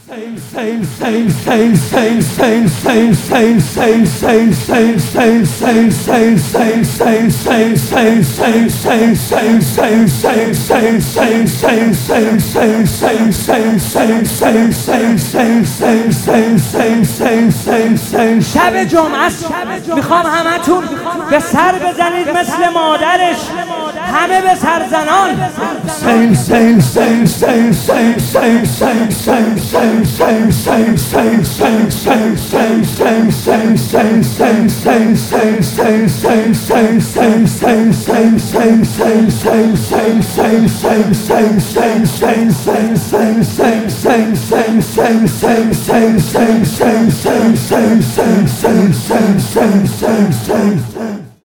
شب جمعه است، میخوام همتون به سر بزنید مثل مادرش، همه به سر زنان.